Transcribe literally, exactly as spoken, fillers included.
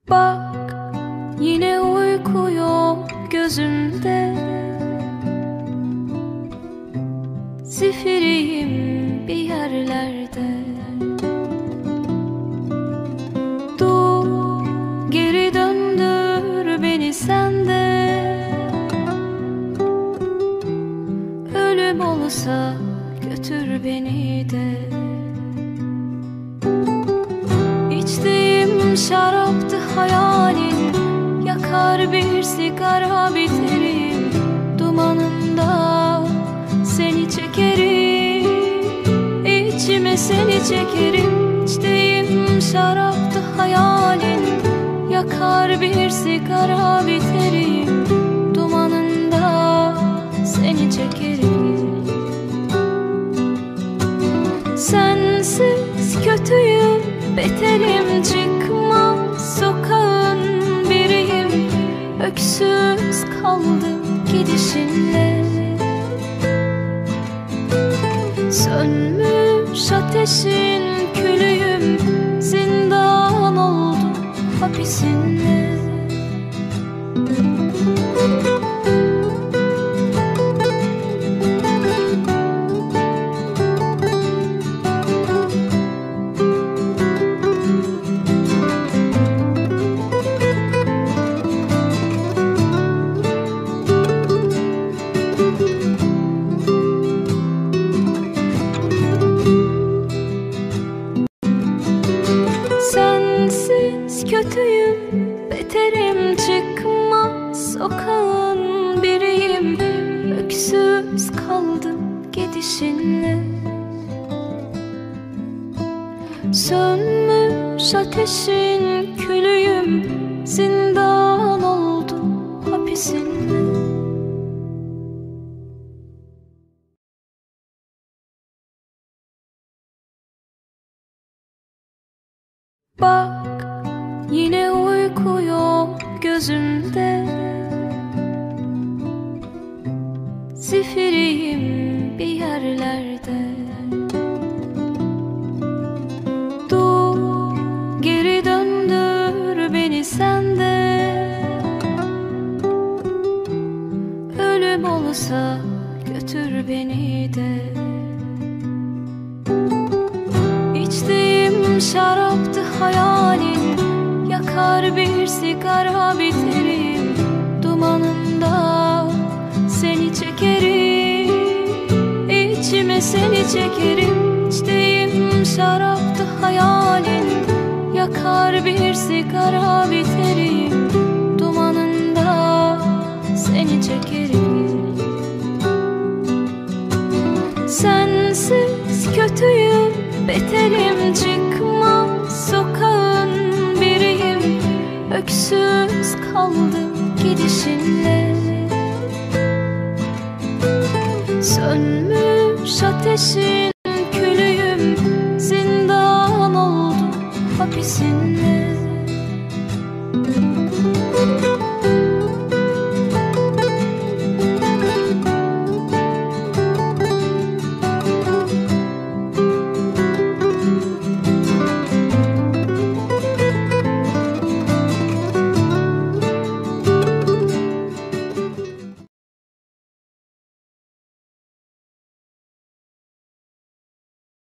Bak, yine uyku yok gözümde. Zifiriyim bir yerlerde. Dur, geri döndür beni sende. Ölüm olsa götür beni de. İçtiğim şaraptı hayalin, yakar bir sigara biterim. Dumanında seni çekerim, içime seni çekerim. İçtiğim şaraptı hayalin, yakar bir sigara biterim. Dumanında seni çekerim. Sensiz kötüyüm, beterim, çıkmaz sokağın biriyim. Öksüz kaldım gidişinle. Sönmüş ateşin külüyüm, zindan oldum hapisinle. Sensiz kötüyüm, beterim, çıkmaz sokağın biriyim. Öksüz kaldım gidişinle. Sönmüş ateşin külüyüm, zindan oldum hapisinle. Bak, yine uyku yok gözümde. Zifiriyim bir yerlerde. Dur, geri döndür beni sende. Ölüm olsa götür beni de. İçtiğim şaraptı hayalin, yakar bir sigara biterim. Dumanında seni çekerim, içime seni çekerim. İçtiğim şaraptı hayalin, yakar bir sigara biterim. Dumanında seni çekerim. Sensiz kötüyüm, beterim, çıkmaz sokağın biriyim. Öksüz kaldım gidişinle.